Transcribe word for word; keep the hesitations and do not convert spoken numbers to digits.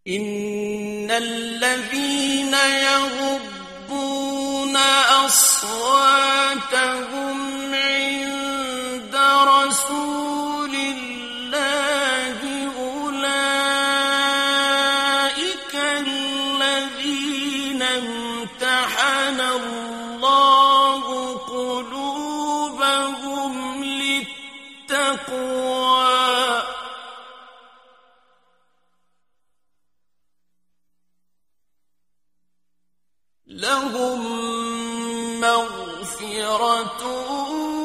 إن الذين يغضون أصواتهم عند رسول الله أولئك الذين امتحن الله قلوبهم للتقوى لهم مغفرة